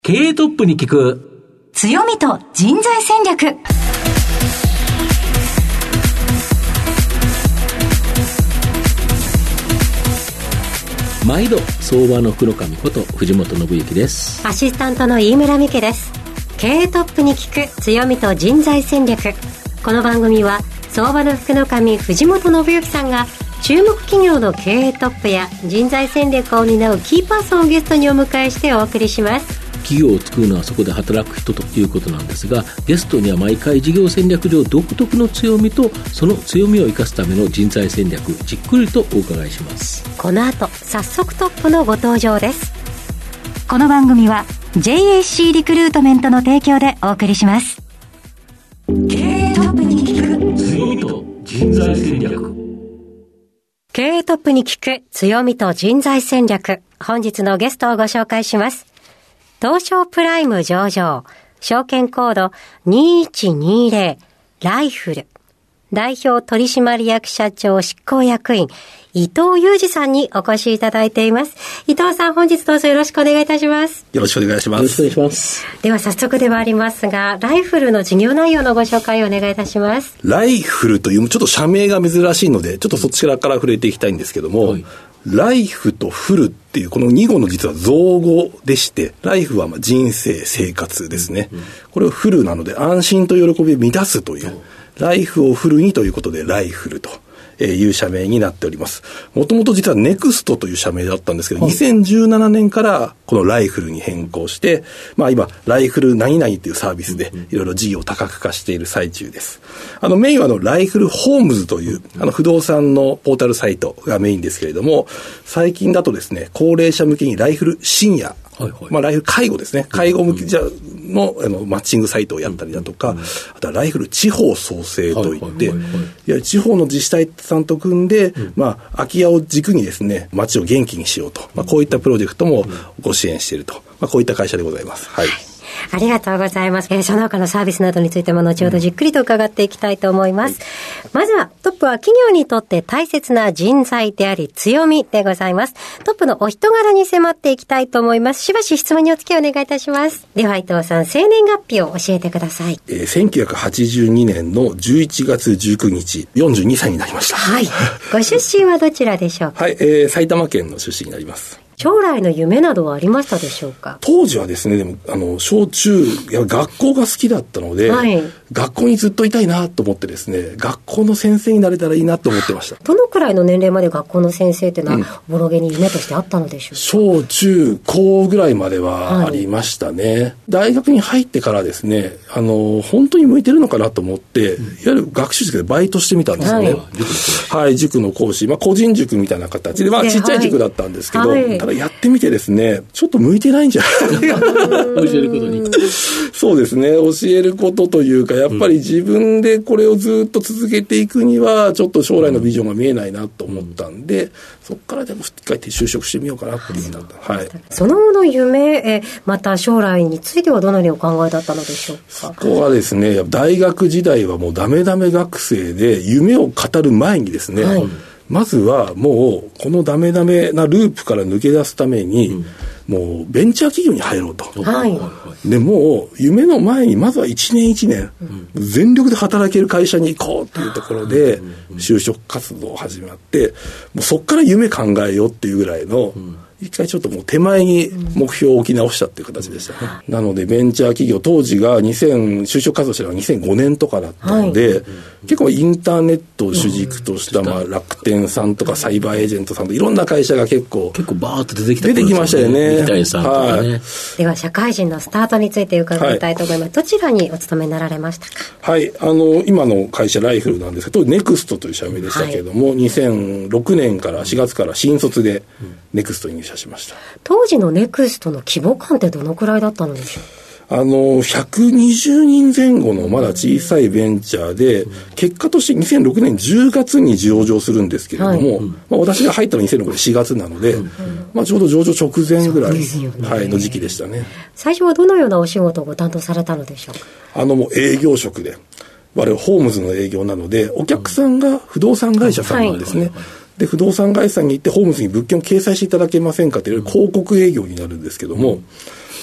経営トップに聞く強みと人材戦略。 毎度相場の福の神こと藤本信之です。 アシスタントの飯村美希です。経営トップに聞く強みと人材戦略。この番組は相場の福の神藤本信之さんが注目企業の経営トップや人材戦略を担うキーパーソンをゲストにお迎えしてお送りします。 企業を作るのはそこで働く人ということなんですが、ゲストには毎回事業戦略上独特の強みとその強みを生かすための人材戦略、じっくりとお伺いします。 この後早速トップのご登場です。 この番組は JAC リクルートメントの提供でお送りします。経営トップに聞く強みと人材戦略。 経営トップに聞く強みと人材戦略。本日のゲストをご紹介します。東証プライム上場、証券コード2120ライフル代表取締役社長執行役員伊藤裕二さんにお越しいただいています。伊藤さん、本日どうぞよろしくお願いいたします。 よろしくお願いします。 よろしくお願いします。 では早速ではありますが、ライフルの事業内容のご紹介をお願いいたします。 ライフルというちょっと社名が珍しいので、ちょっとそちらから触れていきたいんですけども、はい、ライフとフルっていうこの2語の実は造語でして、ライフは人生生活ですね、これをフルなので安心と喜びを満たすという、ライフをフルにということでライフルという社名になっております。もともと実はネクストという社名だったんですけど、2017年からこのライフルに変更して、今ライフル何々というサービスでいろいろ事業を多角化している最中です。メインはライフルホームズという不動産のポータルサイトがメインですけれども、最近だとですね、高齢者向けにライフルシニア、ライフル介護ですね、介護向けのマッチングサイトをやったりだとか、あとはライフル地方創生といって、いわゆる地方の自治体さんと組んで、空き家を軸にですね、街を元気にしようと、こういったプロジェクトもご支援していると、こういった会社でございます。はい。 ありがとうございます。その他のサービスなどについても後ほどじっくりと伺っていきたいと思います。まずはトップは企業にとって大切な人材であり強みでございます。トップのお人柄に迫っていきたいと思います。しばし質問にお付き合いお願いいたします。では伊藤さん、生年月日を教えてください。 1982年の11月19日、42歳になりました。 はい。ご出身はどちらでしょうか。 はい、埼玉県の出身になります。 将来の夢などはありましたでしょうか。 当時はですね、でも小中学校が好きだったので、はい、学校にずっといたいなと思ってですね、学校の先生になれたらいいなと思ってました。 どのくらいの年齢まで学校の先生っていうのはボロゲに夢としてあったのでしょうか。 小中高ぐらいまではありましたね、はい、大学に入ってからですね、本当に向いてるのかなと思って、いわゆる学習塾でバイトしてみたんですよね。はい、塾の講師、個人塾みたいな形で、ちっちゃい塾だったんですけど、ただやってみてですね、ちょっと向いてないんじゃないかな教えることにそうですね、教えることというか、やっぱり自分でこれをずっと続けていくにはちょっと将来のビジョンが見えないなと思ったんで、そこからでも一回就職してみようかなっていうふうになった、はい、 その後の夢、また将来についてはどのようにお考えだったのでしょうか。 そこはですね、大学時代はもうダメダメ学生で、夢を語る前にですね、はい、まずはもうこのダメダメなループから抜け出すために、もうベンチャー企業に入ろうと、はい、でもう夢の前にまずは1年1年、全力で働ける会社に行こうというところで就職活動を始まって、もうそこから夢考えようっていうぐらいの、一回ちょっともう手前に目標を置き直したっていう形でしたね、なのでベンチャー企業、当時が就職活動したのが2005年とかだったので、はい、結構インターネットを主軸とした、楽天さんとかサイバーエージェントさんといろんな会社が結構バーッと出てきましたよね。 はい、では社会人のスタートについて伺いたいと思います、はい、どちらにお勤めになられましたか。 はい、今の会社ライフルなんですけど、ネクストという社名でしたけれども、はい、2006年から4月から新卒でネクストに入社しました。 当時のネクストの規模感ってどのくらいだったのでしょう。 120人前後のまだ小さいベンチャーで、結果として2006年10月に上場するんですけれども、私が入ったのは2006年4月なので、ちょうど上場直前ぐらい、はい、の時期でしたね。 最初はどのようなお仕事をご担当されたのでしょうか。 もう営業職で、我々ホームズの営業なので、お客さんが不動産会社さんなんですね、で不動産会社さんに行ってホームズに物件を掲載していただけませんかという広告営業になるんですけども、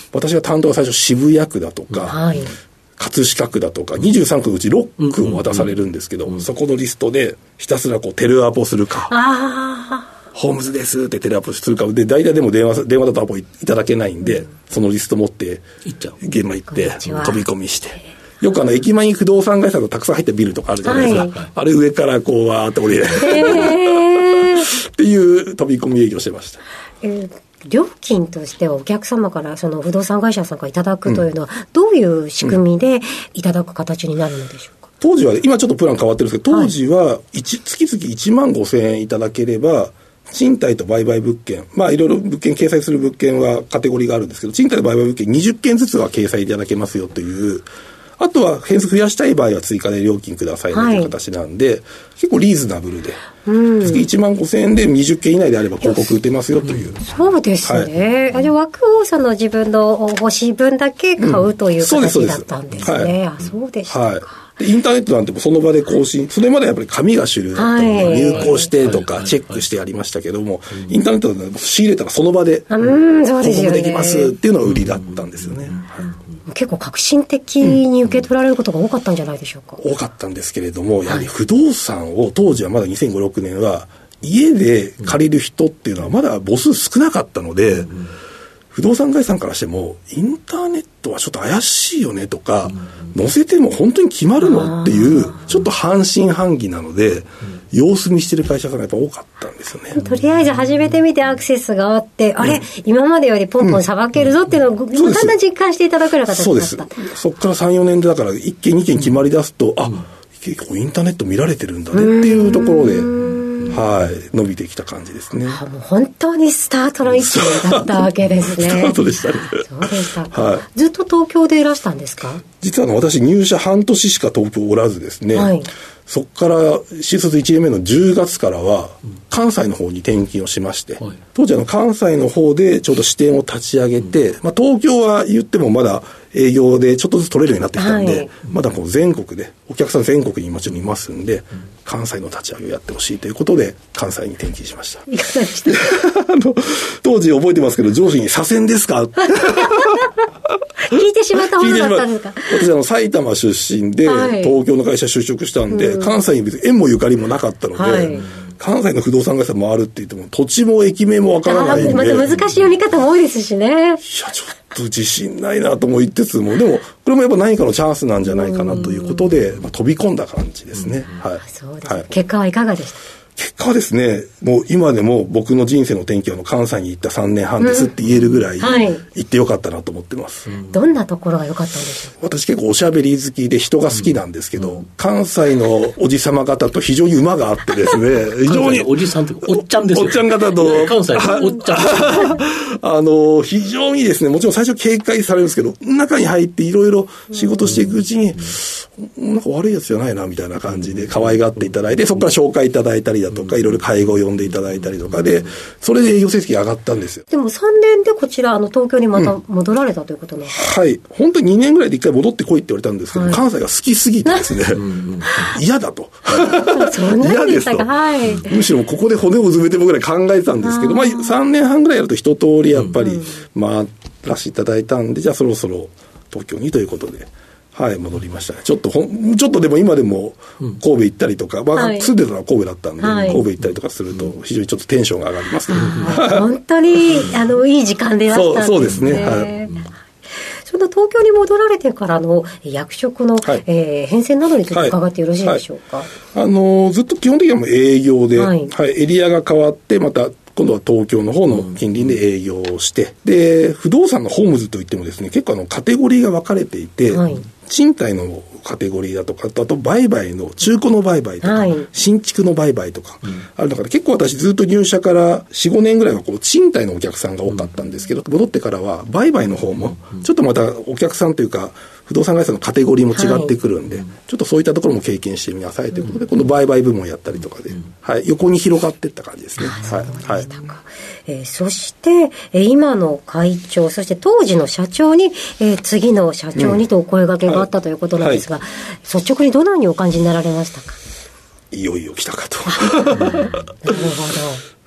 私が担当は最初渋谷区だとか、はい、葛飾区だとか23区のうち6区を渡されるんですけど、そこのリストでひたすらこうテレアポするか、ホームズですってテレアポするかで、大体でも電話だとアポいただけないんで、そのリスト持って現場行って飛び込みして、よく駅前に不動産会社がたくさん入ったビルとかあるじゃないですか、はい、あれ上からこうわーって降りるっていう飛び込み営業してました。 料金としてはお客様からその不動産会社さんからいただくというのはどういう仕組みでいただく形になるのでしょうか。 当時は、今ちょっとプラン変わってるんですけど、当時は月々1万5,000円いただければ、賃貸と売買物件、いろいろ物件掲載する物件はカテゴリーがあるんですけど、賃貸と売買物件20件ずつは掲載いただけますよという、あとは変数増やしたい場合は追加で料金くださいという形なんで、結構リーズナブルで、月1万5,000円で20件以内であれば広告打てますよという。 そうですね。じゃあ枠をその自分の欲しい分だけ買うという形だったんですね。そうでしたか。 インターネットなんてもその場で更新、それまでやっぱり紙が主流だったので、入稿してとかチェックしてやりましたけども、インターネットで仕入れたらその場で広告できますっていうのが売りだったんですよね。 結構革新的に受け取られることが多かったんじゃないでしょうか。 多かったんですけれども、やはり不動産を当時はまだ2005、6年は家で借りる人っていうのはまだ母数少なかったので、不動産会社さんからしてもインターネットはちょっと怪しいよねとか、載せても本当に決まるのっていうちょっと半信半疑なので、様子見してる会社さんがやっぱ多かったんですよね。 とりあえず始めてみてアクセスがあって、あれ今までよりポンポンさばけるぞっていうのをだんだん実感していただくような形になった。 そうです。そこから 3,4 年でだから1件2件決まり出すと、結構インターネット見られてるんだねっていうところで、伸びてきた感じですね。 もう本当にスタートの位置だったわけですね。 スタートでしたね。 そうでしたか。ずっと東京でいらしたんですか。 実は私入社半年しか東京おらずですね、そこから新卒1年目の10月からは関西の方に転勤をしまして、当時関西の方でちょうど支店を立ち上げて、東京は言ってもまだ営業でちょっとずつ取れるようになってきたんで、まだこう全国でお客さん全国にもちろんいますんで、関西の立ち上げをやってほしいということで関西に転勤しました。 いかがでした当時覚えてますけど、上司に左遷ですか聞いてしまったものだったんですか。 私埼玉出身で、東京の会社就職したんで、関西に別に縁もゆかりもなかったので、関西の不動産会社回るって言っても土地も駅名もわからないんで、 また難しい読み方も多いですしね。いやちょっと自信ないなとも言ってつも、でもこれもやっぱ何かのチャンスなんじゃないかなということで、飛び込んだ感じですね。 そうです。結果はいかがでした？ 結果はですね、もう今でも僕の人生の転機は関西に行った3年半ですって言えるぐらい行ってよかったなと思ってます。 どんなところが良かったんでしょう？ 私結構おしゃべり好きで人が好きなんですけど、関西のおじさま方と非常に馬があってですね、非常におじさんというかおっちゃんですよ。 おっちゃん方と関西のおっちゃん非常にですね、もちろん最初警戒されるんですけど、中に入っていろいろ仕事していくうちに、なんか悪いやつじゃないなみたいな感じで可愛がっていただいて、そこから紹介いただいたりだとか、いろいろ会合を呼んでいただいたりとかで、それで営業成績が上がったんですよ。 でも3年でこちら東京にまた戻られたということなんですか？ 本当に2年ぐらいで1回戻ってこいって言われたんですけど、関西が好きすぎてですね嫌だと嫌ですと、 むしろここで骨をうずめてもぐらい考えてたんですけど、3年半ぐらいやると一通りやっぱり回らせていただいたんで、じゃあそろそろ東京にということで戻りましたね。ちょっとでも今でも神戸行ったりとか、住んでたのは神戸だったんで、神戸行ったりとかすると非常にちょっとテンションが上がりますね。 本当にいい時間でいらしたんですね。 そうですね。 その東京に戻られてからの役職の、変遷などについて伺ってよろしいでしょうか。 ずっと基本的にはもう営業で、エリアが変わってまた今度は東京の方の近隣で営業をして、で不動産のホームズといってもですね、結構カテゴリーが分かれていて、賃貸のカテゴリーだとか、あと売買の中古の売買とか、新築の売買とかある中で、結構私ずっと入社から 4,5 年ぐらいは賃貸のお客さんが多かったんですけど、戻ってからは売買の方もちょっとまたお客さんというか不動産会社のカテゴリーも違ってくるんで、ちょっとそういったところも経験してみなさいということで、今度売買部門やったりとかで、横に広がっていった感じですね。 そして今の会長、そして当時の社長に、次の社長にとお声掛けがあったということなんですが、率直にどのようにお感じになられましたか？ いよいよ来たかと。 なるほど。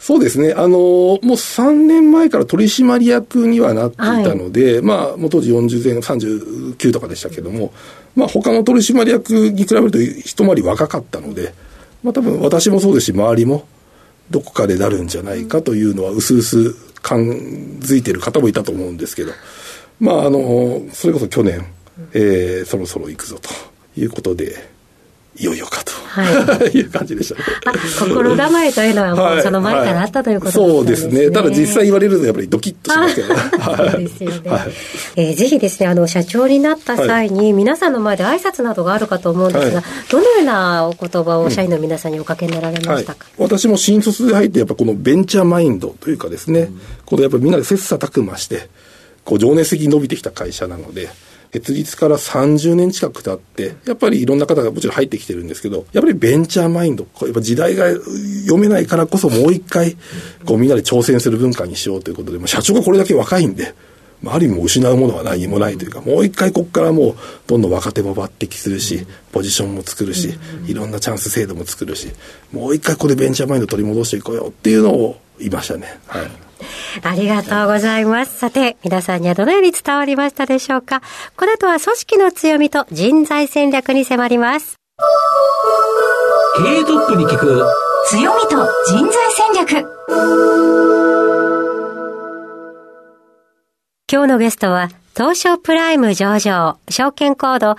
そうですね。もう3年前から取締役にはなっていたので、まあ、もう当時40前後、39とかでしたけども、まあ、他の取締役に比べると一回り若かったので、まあ、多分私もそうですし、周りもどこかでなるんじゃないかというのは、薄々感づいている方もいたと思うんですけど、まあ、それこそ去年、そろそろ行くぞということで、いよいよかと、はい、いう感じでしたね。 心構えというのはもうその前からあったということですね。 そうですね。ただ実際言われるとやっぱりドキッとしますけどね。 そうですよね。ぜひですね、社長になった際に皆さんの前で挨拶などがあるかと思うんですが、どのようなお言葉を社員の皆さんにおかけになられましたか？ 私も新卒で入ってやっぱこのベンチャーマインドというかですね、このやっぱりみんなで切磋琢磨してこう情熱的に伸びてきた会社なので、設立から30年近く経って、やっぱりいろんな方がもちろん入ってきてるんですけど、やっぱりベンチャーマインド、やっぱ時代が読めないからこそもう一回、こうみんなで挑戦する文化にしようということで、まあ、社長がこれだけ若いんで、まあ、ある意味失うものは何もないというか、もう一回ここからもうどんどん若手も抜擢するし、ポジションも作るし、いろんなチャンス制度も作るし、もう一回ここでベンチャーマインド取り戻していこうよっていうのを言いましたね。はい。 ありがとうございます。さて、皆さんにはどのように伝わりましたでしょうか。この後は組織の強みと人材戦略に迫ります。 経営トップに聞く強みと人材戦略。 今日のゲストは東証プライム上場証券コード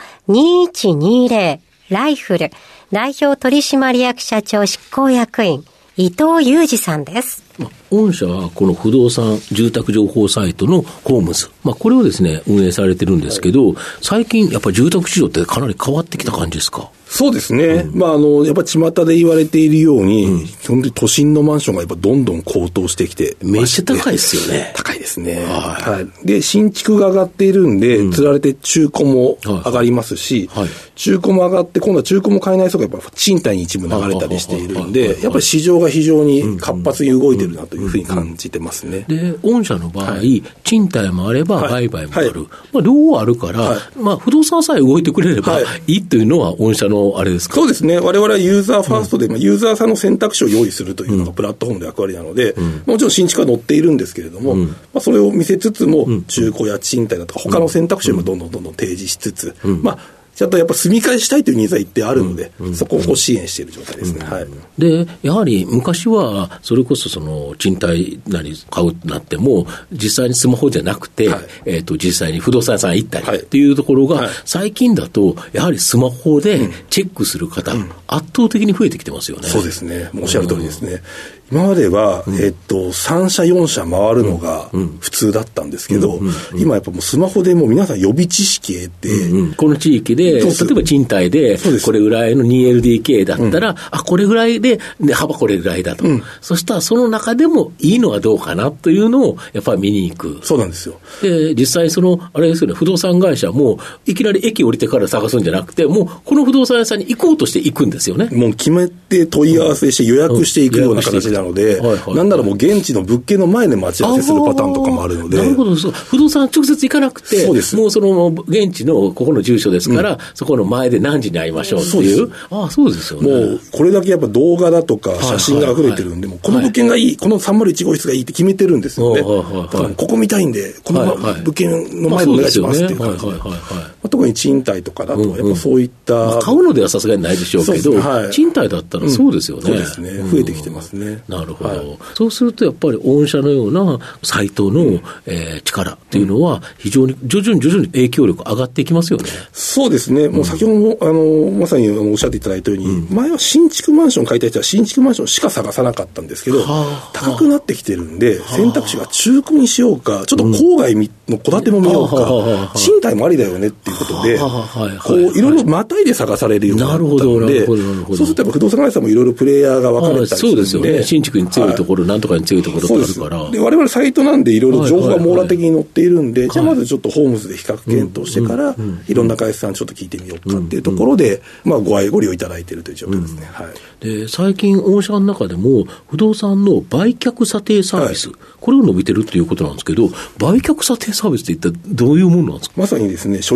2120ライフル代表取締役社長執行役員伊藤裕二さんです。 御社はこの不動産住宅情報サイトのホームズ、これをですね運営されてるんですけど、最近やっぱり住宅市場ってかなり変わってきた感じですか？ そうですね。やっぱ巷で言われているように、基本的に都心のマンションがやっぱどんどん高騰してきてめっちゃ高いですよね。 高いですね。はい。で、新築が上がっているんで、つられて中古も上がりますし、中古も上がって、今度は中古も買えない人がやっぱ賃貸に一部流れたりしているんで、やっぱり市場が非常に活発に動いてるなというふうに感じてますね。 で、御社の場合、賃貸もあれば売買もある。両方あるから、不動産さえ動いてくれればいいというのは御社のあれですか？ そうですね。我々はユーザーファーストで、ユーザーさんの選択肢を用意するというのがプラットフォームの役割なので、もちろん新築は載っているんですけれども、それを見せつつも、中古や賃貸だとか他の選択肢をどんどん提示しつつ、ちゃんとやっぱ住み替えしたいというニーズは一定あるので、そこを支援している状態ですね。はい。 で、やはり昔はそれこそその賃貸なり買うなっても実際にスマホじゃなくて、実際に不動産屋さん行ったりっていうところが、最近だとやはりスマホでチェックする方、圧倒的に増えてきてますよね。 そうですね。おっしゃる通りですね。今までは、3社4社回るのが普通だったんですけど、今やっぱもうスマホでもう皆さん予備知識得て、 この地域で、例えば賃貸で、これぐらいの 2LDK だったら、これぐらいで、幅これぐらいだと。そしたらその中でもいいのはどうかなというのをやっぱり見に行く。 そうなんですよ。 で、実際あれですよね、不動産会社もいきなり駅降りてから探すんじゃなくて、もうこの不動産屋さんに行こうとして行くんですよね。 もう決めて問い合わせして予約していくような形なので、なんならもう現地の物件の前で待ち合わせするパターンとかもあるので。 なるほど。不動産直接行かなくて、もうその現地のここの住所ですから、そこの前で何時に会いましょうっていう。そうですよね。 もうこれだけやっぱ動画だとか写真が溢れてるんで、もうこの物件がいい、この301号室がいいって決めてるんですよね。ここ見たいんで、この物件の前でお願いしますっていう感じで。特に賃貸とかだと、やっぱそういった。 買うのではさすがにないでしょうけど、賃貸だったらそうですよね。 そうですね。増えてきてますね。 なるほど。そうするとやっぱり御社のようなサイトの力っていうのは非常に徐々に影響力上がっていきますよね。 そうですね。もう先ほどもまさにおっしゃっていただいたように、前は新築マンション買いたい人は新築マンションしか探さなかったんですけど、高くなってきてるんで、選択肢が中古にしようか、ちょっと郊外の戸建ても見ようか、賃貸もありだよねっていうことで、こういろいろまたいで探されるようになったので、そうするとやっぱ不動産会社もいろいろプレイヤーが分かれたりするんで、 そうですよね。新築に強いところ、なんとかに強いところってあるから。 で我々サイトなんでいろいろ情報が網羅的に載っているんで、じゃあまずちょっとホームズで比較検討してから、いろんな会社さんちょっと聞いてみようかっていうところで、ご利用いただいているという状況ですね。 で、最近御社の中でも不動産の売却査定サービス、これを伸びてるっていうことなんですけど、売却査定サービスって一体どういうものなんですか？ まさにですね、所有して例えば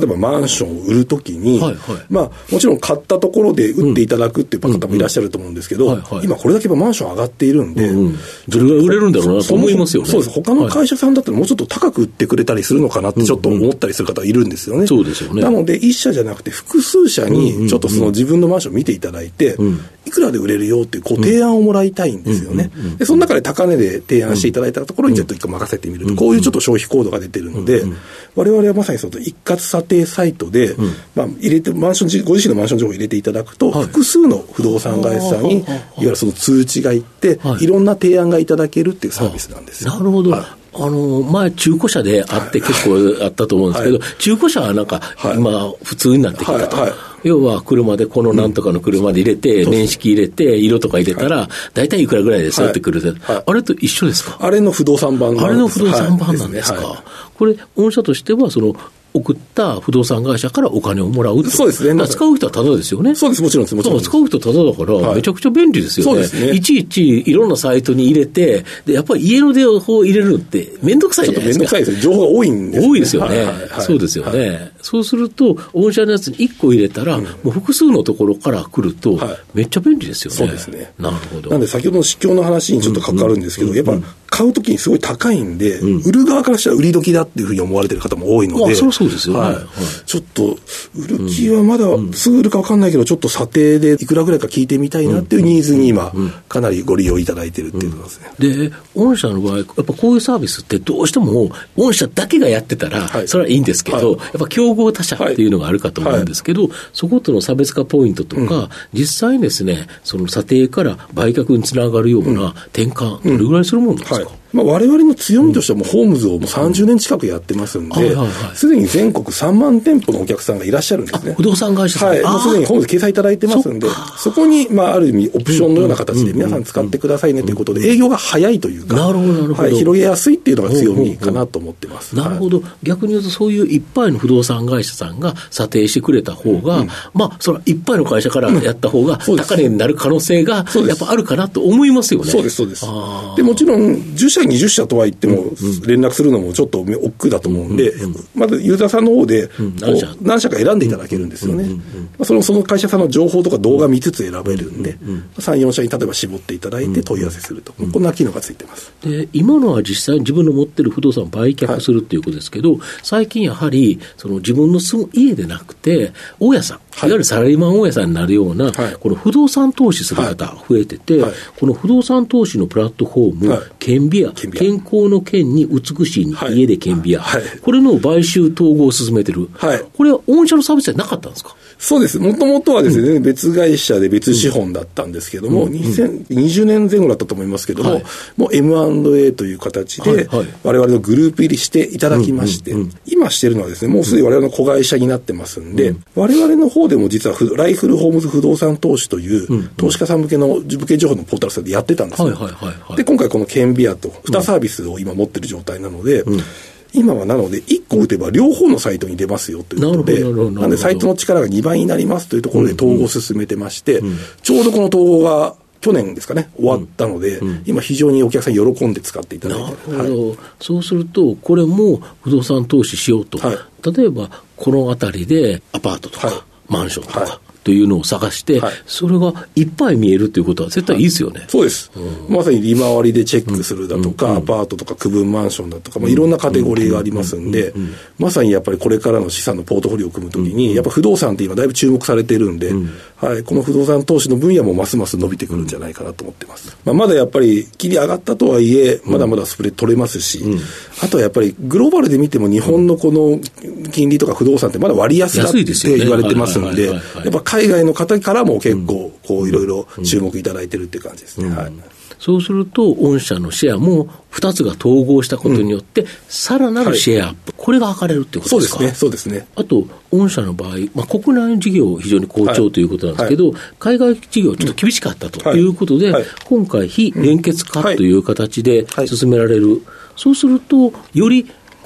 ばマンションを売るときに、まあ、もちろん買ったところで売っていただくっていう方もいらっしゃると思うんですけど、今これだけマンション上がっているんで、 どれぐらい売れるんだろうなと思いますよね。 そうです。他の会社さんだったらもうちょっと高く売ってくれたりするのかなってちょっと思ったりする方いるんですよね。 そうですよね。 なので一社じゃなくて複数社にちょっとその自分のマンションを見ていただいて、いくらで売れるよっていう提案をもらいたいんですよね。でその中で高値で提案していただいたところにちょっと一個任せてみると、こういうちょっと消費行動が出てるので、我々はまさにその一括査定サイトで、まあ、入れてマンションご自身のマンション情報を入れていただくと、複数の不動産会社さんにいわゆるその通知がいって、いろんな提案がいただけるっていうサービスなんですよ。 なるほど。前中古車であって結構あったと思うんですけど、中古車はなんか今普通になってきたと。要は車でこのなんとかの車で入れて、年式入れて、色とか入れたら、大体いくらぐらいですよってくる。あれと一緒ですか？ あれの不動産版なんです。 あれの不動産版なんですか？これ、御社としては、送った不動産会社からお金をもらうって。 そうですね。 使う人はタダですよね。 そうです、もちろんです。もちろん。 使う人はタダだから、めちゃくちゃ便利ですよね。そうですね。いちいちいろんなサイトに入れて、で、やっぱり家の情報を入れるのってめんどくさいじゃないですか。 ちょっとめんどくさいですよ。情報が多いんですよね。 多いですよね。そうですよね。そうすると、御社のやつに1個入れたら、もう複数のところから来ると、めっちゃ便利ですよね。 そうですね。 なるほど。 なんで先ほどの市況の話にちょっと関わるんですけど、やっぱ買うときにすごい高いんで、売る側からしたら売り時だっていうふうに思われてる方も多いので。 そうですよね。 ちょっと売る気はまだすぐ売るか分かんないけど、ちょっと査定でいくらぐらいか聞いてみたいなっていうニーズに今かなりご利用いただいてるっていうことですね。 で、御社の場合やっぱこういうサービスってどうしても御社だけがやってたらそれはいいんですけど、やっぱ競合他社っていうのがあるかと思うんですけど、そことの差別化ポイントとか、実際にですね、その査定から売却につながるような転換、どれぐらいするものなんですか？ まあ、我々の強みとしてはもうホームズをもう30年近くやってますんで、すでに全国3万店舗のお客さんがいらっしゃるんですね。 不動産会社さん。 はい。もうすでにホームズ掲載いただいてますんで、そこに、まあ、ある意味オプションのような形で皆さん使ってくださいねということで、営業が早いというか、 なるほど、なるほど。 広げやすいっていうのが強みかなと思ってます。 なるほど。逆に言うと、そういういっぱいの不動産会社さんが査定してくれた方が、まあ、そのいっぱいの会社からやった方が、高値になる可能性が、やっぱあるかなと思いますよね。 そうです、そうです。で、もちろん、10社、20社とはいっても、連絡するのもちょっと億劫だと思うんで、まずユーザーさんの方で、何社か選んでいただけるんですよね。その会社さんの情報とか動画見つつ選べるんで、3、4社に例えば絞っていただいて問い合わせすると。こんな機能がついてます。 で、今のは実際に自分の持ってる不動産を売却するっていうことですけど、最近やはり、自分の住む家でなくて、大家さん、いわゆるサラリーマン大家さんになるような、この不動産投資する方増えてて、この不動産投資のプラットフォーム、健美屋、健康の健に美しい家で健美屋、これの買収統合を進めてる。これは御社のサービスじゃなかったんですか？ そうです。もともとはですね、別会社で別資本だったんですけども、2020年前後だったと思いますけども、もう M&A という形で、我々のグループ入りしていただきまして、今してるのはですね、もうすでに我々の子会社になってますんで、我々の方でも実はライフルホームズ不動産投資という、投資家さん向けの物件情報のポータルサイトでやってたんですよ。で、今回この健美屋と2サービスを今持ってる状態なので、今はなので1個打てば両方のサイトに出ますよということで、なのでサイトの力が2倍になりますというところで統合を進めてまして、ちょうどこの統合が去年ですかね、終わったので、今非常にお客さん喜んで使っていただいて。 なるほど。そうすると、これも不動産投資しようと。例えば、この辺りでアパートとか、マンションとか、というのを探して、それがいっぱい見えるということは絶対いいですよね。 そうです。まさに利回りでチェックするだとか、アパートとか区分マンションだとか、いろんなカテゴリーがありますんで、まさにやっぱりこれからの資産のポートフォリオを組むときに、やっぱ不動産って今だいぶ注目されているんで、この不動産投資の分野もますます伸びてくるんじゃないかなと思ってます。まだやっぱり金利上がったとはいえ、まだまだスプレッド取れますし、あとはやっぱりグローバルで見ても日本のこの金利とか不動産ってまだ割安だって言われてますんで、やっぱ海外の方からも結構こういろいろ注目いただいてるっていう感じですね。 そうすると御社のシェアも2つが統合したことによって、さらなるシェアアップ、これが図れるってことですか？ そうですね。 あと御社の場合、国内の事業非常に好調ということなんですけど、海外事業ちょっと厳しかったということで、今回非連結化という形で進められる。そうするとより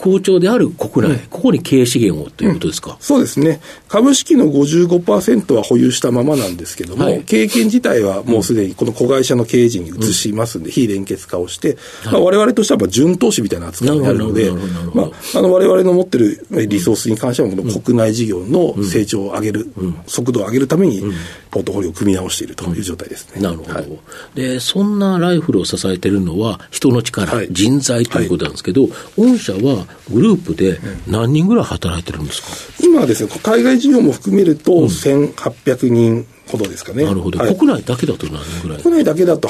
好調である国内、ここに経営資源をということですか。 そうですね。株式の 55% は保有したままなんですけども、経営権自体はもうすでにこの子会社の経営陣に移しますんで、非連結化をして、我々としては準投資みたいな扱いになるので、我々の持ってるリソースに関してはこの国内事業の成長を上げる、速度を上げるためにポートフォリオを組み直しているという状態ですね。 なるほど。で、そんなライフルを支えているのは人の力、人材ということなんですけど、御社はグループで何人ぐらい働いてるんですか？ 今はですね、海外事業も含めると1800人ほどですかね。 なるほど。国内だけだと何人ぐらい？ 国内だけだと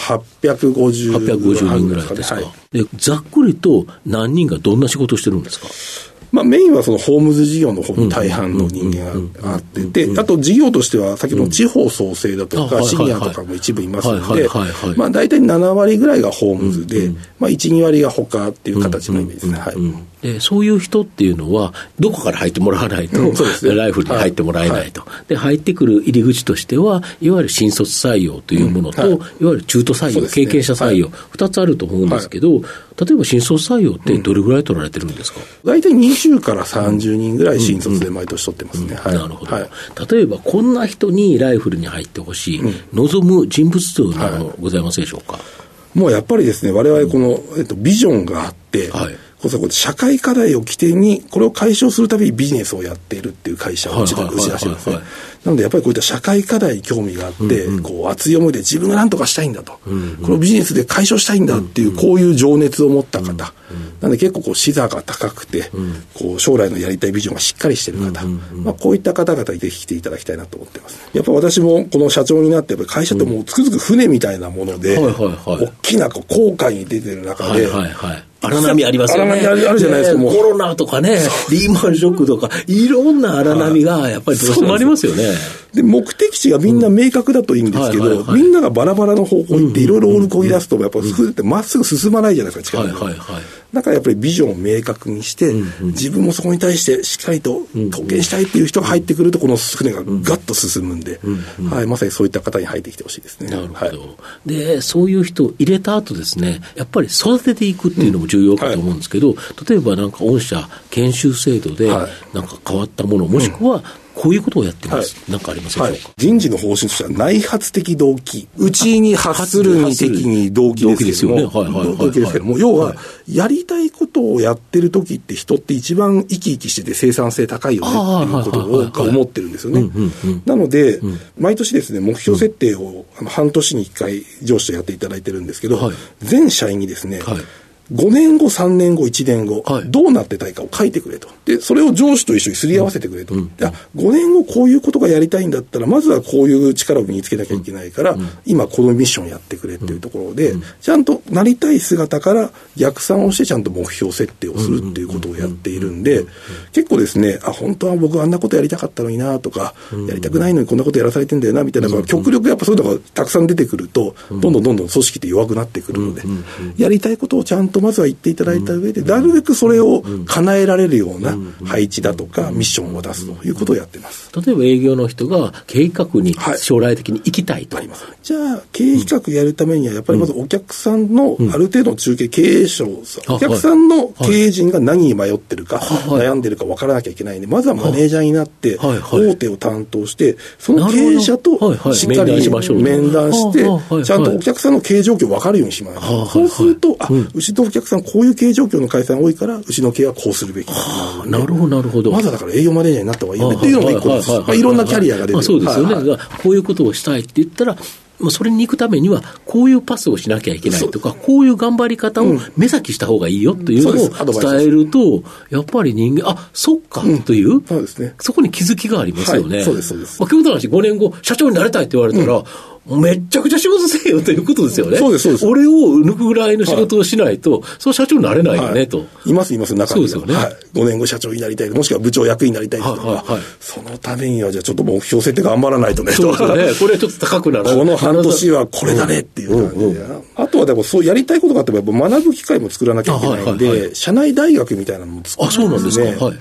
850 人ぐらいですか。で、ざっくりと何人がどんな仕事をしてるんですか？ メインはそのホームズ事業の方に大半の人間があってて、あと事業としては先ほどの地方創生だとかシニアとかも一部いますので、大体7割ぐらいがホームズで、1、2割が他っていう形のイメージですね。 で、そういう人っていうのはどこから入ってもらわないと、ライフルに入ってもらえないと。で、入ってくる入り口としては、いわゆる新卒採用というものと、いわゆる中途採用、経験者採用、2つあると思うんですけど、例えば新卒採用ってどれぐらい取られてるんですか？ 大体20から30人ぐらい新卒で毎年取ってますね。 なるほど。例えばこんな人にライフルに入ってほしい、望む人物というのはございますでしょうか？ もうやっぱりですね、我々この、ビジョンがあって、社会課題を起点にこれを解消するためにビジネスをやっているっていう会社を打ち出してますね。なのでやっぱりこういった社会課題に興味があって、熱い思いで自分が何とかしたいんだと、このビジネスで解消したいんだっていう、こういう情熱を持った方、なので結構視座が高くて、将来のやりたいビジョンがしっかりしている方、こういった方々にぜひ来ていただきたいなと思ってます。やっぱ私もこの社長になってやっぱり会社ってもうつくづく船みたいなもので、大きな航海に出てる中で、 荒波ありますよね。 荒波あるじゃないですか、もう。 コロナとかね、リーマンショックとか、いろんな荒波がやっぱりどうしてもありますよね。 で、目的地がみんな明確だといいんですけど、みんながバラバラの方向に行っていろいろオールこぎ出すと、やっぱり船ってまっすぐ進まないじゃないですか、力が。だからやっぱりビジョンを明確にして、自分もそこに対してしっかりと貢献したいっていう人が入ってくると、この船がガッと進むんで、まさにそういった方に入ってきてほしいですね。 なるほど。で、そういう人を入れた後ですね、やっぱり育てていくっていうのも重要かと思うんですけど、例えばなんか御社研修制度でなんか変わったもの、もしくはこういうことをやってます。なんかありますでしょうか？ 人事の方針としては内発的動機。うちに発するに的に動機ですけども。動機ですけども、要は、やりたいことをやってる時って人って一番生き生きしてて生産性高いよねっていうことを思ってるんですよね。なので、毎年ですね、目標設定を半年に1回上司とやっていただいてるんですけど、全社員にですね、5年後、3年後、1年後、どうなってたいかを書いてくれと。で、それを上司と一緒にすり合わせてくれと。5年後こういうことがやりたいんだったら、まずはこういう力を身につけなきゃいけないから、今このミッションやってくれっていうところで、ちゃんとなりたい姿から逆算をしてちゃんと目標設定をするっていうことをやっているんで、結構ですね、本当は僕あんなことやりたかったのになとか、やりたくないのにこんなことやらされてんだよなみたいな、極力やっぱそういうのがたくさん出てくると、どんどん組織って弱くなってくるので、やりたいことをちゃんとまずは言っていただいた上で、なるべくそれを叶えられるような配置だとかミッションを出すということをやっています。 例えば営業の人が経営企画に将来的に行きたいと、 じゃあ経営企画やるためにはやっぱりまずお客さんのある程度の中継、経営者、お客さんの経営陣が何に迷ってるか、悩んでるか分からなきゃいけないんで、まずはマネージャーになって大手を担当して、その経営者としっかり面談して、ちゃんとお客さんの経営状況分かるようにします。そうすると、うちのお客さんこういう経営状況の会社が多いから、うちの経営はこうするべきだ。 なるほど、なるほど。 まずはだから営業マネージャーになった方がいいよねっていうのも一個です。いろんなキャリアが出てる。 そうですよね。こういうことをしたいって言ったら、それに行くためにはこういうパスをしなきゃいけないとか、こういう頑張り方を目先した方がいいよというのを伝えると、やっぱり人間、そっかという、そこに気づきがありますよね。 そうです、そうです。 今日の話、5年後社長になりたいって言われたら、めっちゃくちゃ仕事せえよということですよね。 そうです、そうです。 俺を抜くぐらいの仕事をしないと、その社長になれないよねと。 います、中には。 そうですよね。 5年後社長になりたい、もしくは部長役員になりたいとか、そのためにはじゃあちょっと目標設定頑張らないとね。 そうですよね。これはちょっと高くなる。 この半年はこれだねっていう感じで。あとはでもそうやりたいことがあっても学ぶ機会も作らなきゃいけないんで、社内大学みたいなのも作ってますね。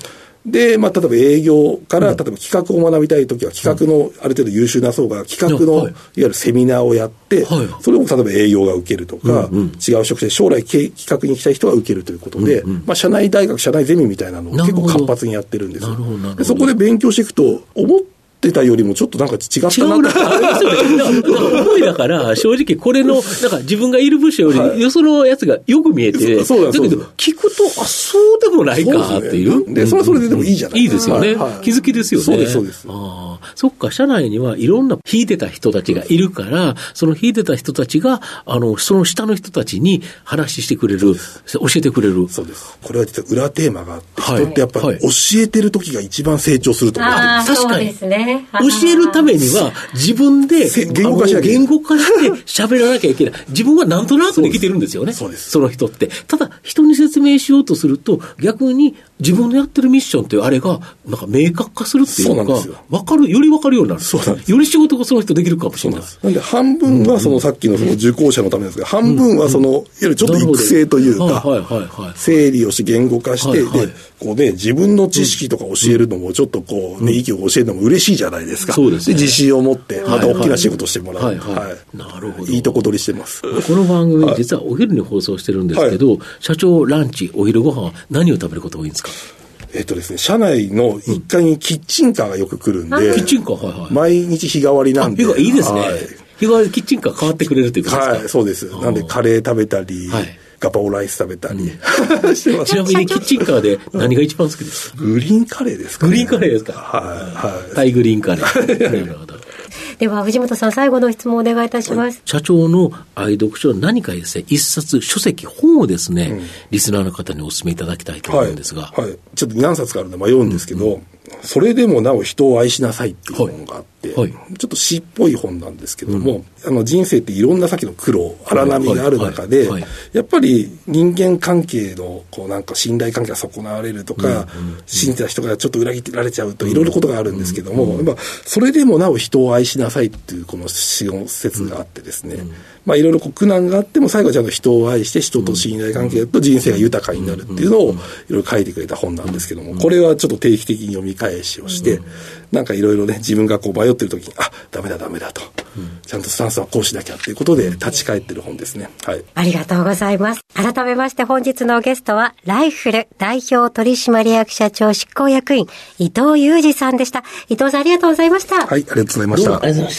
で、まあ、例えば営業から、例えば企画を学びたいときは、企画のある程度優秀な層が企画の、いわゆるセミナーをやって、それを例えば営業が受けるとか、違う職種で将来企画に行きたい人が受けるということで、まあ、社内大学、社内ゼミみたいなのを結構活発にやってるんですよ。でそこで勉強していくと、思ってたよりもちょっとなんか違ったなって。 思いだから、正直これの、なんか自分がいる部署より、よそのやつがよく見えて、だけど、聞くと、あ、そうでもないかっていう。 で、それはそれででもいいじゃないいいですよね。気づきですよね。 そうです、そうです。 そっか、社内にはいろんな引いてた人たちがいるから、その引いてた人たちが、その下の人たちに話してくれる、教えてくれる。 そうです。これは実は裏テーマがあって、人ってやっぱり教えてる時が一番成長すると思ってます。 確かに。そうですね。 教えるためには自分で言語化して喋らなきゃいけない。自分はなんとなくできてるんですよね。 そうです。 その人って。ただ人に説明しようとすると逆に自分のやってるミッションっていうあれがなんか明確化するっていうか、より分かるようになる。 そうなんです。 より仕事がその人できるかもしれない。 なんで半分はそのさっきのその受講者のためですが、半分はそのいわゆるちょっと育成というか、整理をして言語化して、でこうね自分の知識とか教えるのもちょっとこうね意見を教えるのも嬉しいじゃないですか。 そうですね。 で自信を持ってまた大きな仕事してもらう。 なるほど。 いいとこ取りしてます。 この番組実はお昼に放送してるんですけど、社長ランチお昼ご飯は何を食べることが多いんですか？ ですね、社内の1階にキッチンカーがよく来るんで、 キッチンカー、 毎日日替わりなんで。 いいですね。日替わりキッチンカー変わってくれるということですか？ はい、そうです。なんでカレー食べたり、ガパオライス食べたりしてます。 ちなみにキッチンカーで何が一番好きですか？ グリーンカレーですかね。 グリーンカレーですか？ はい。 タイグリーンカレー。なるほど。 では藤本さん最後の質問をお願いいたします。 社長の愛読書は何かですね、一冊書籍本をですね、リスナーの方にお勧めいただきたいと思うんですが、 ちょっと何冊かあるので迷うんですけど、それでもなお人を愛しなさいっていう本があって、ちょっと詩っぽい本なんですけども、人生っていろんな先の苦労荒波がある中で、やっぱり人間関係のこうなんか信頼関係が損なわれるとか、信じた人がちょっと裏切られちゃうといろいろことがあるんですけども、やっぱそれでもなお人を愛しなさいっていうこの詩の説があってですね、まあいろいろ苦難があっても最後はちゃんと人を愛して人と信頼関係だと人生が豊かになるっていうのをいろいろ書いてくれた本なんですけども、これはちょっと定期的に読み返しをして、なんかいろいろね自分がこう迷ってる時にダメだと、ちゃんとスタンスはこうしなきゃっていうことで立ち返ってる本ですね。はい。 ありがとうございます。改めまして本日のゲストはライフル代表取締役社長執行役員伊藤裕二さんでした。伊藤さんありがとうございました。 はい、ありがとうございました。 ありがとうございました。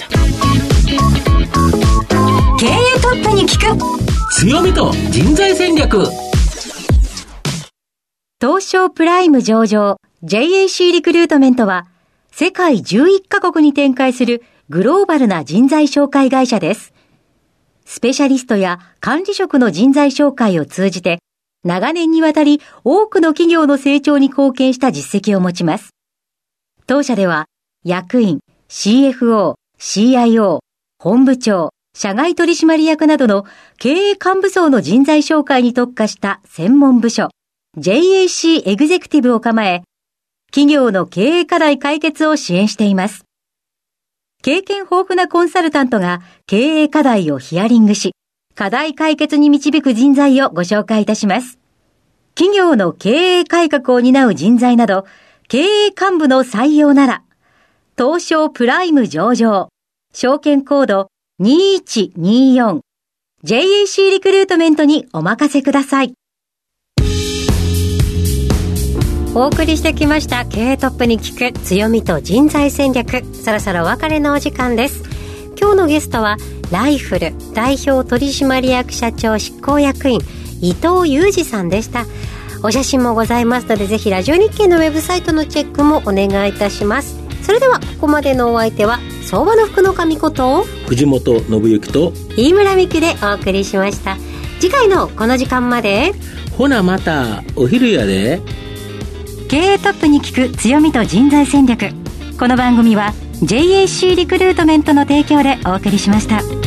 経営トップに聞く強みと人材戦略。 東証プライム上場 JAC リクルートメントは世界11カ国に展開するグローバルな人材紹介会社です。スペシャリストや管理職の人材紹介を通じて長年にわたり多くの企業の成長に貢献した実績を持ちます。当社では役員、CFO、CIO、本部長、社外取締役などの経営幹部層の人材紹介に特化した専門部署JAC エグゼクティブを構え、企業の経営課題解決を支援しています。経験豊富なコンサルタントが経営課題をヒアリングし、課題解決に導く人材をご紹介いたします。企業の経営改革を担う人材など、経営幹部の採用なら、東証プライム上場、証券コード2124、JAC リクルートメントにお任せください。 お送りしてきました経営トップに聞く強みと人材戦略、そろそろお別れのお時間です。今日のゲストはライフル代表取締役社長執行役員伊藤裕二さんでした。お写真もございますのでぜひラジオ日経のウェブサイトのチェックもお願いいたします。それではここまでのお相手は相場の福の神こと藤本信之と飯村美希でお送りしました。次回のこの時間までほなまたお昼やで。 経営トップに聞く強みと人材戦略。この番組は JAC リクルートメントの提供でお送りしました。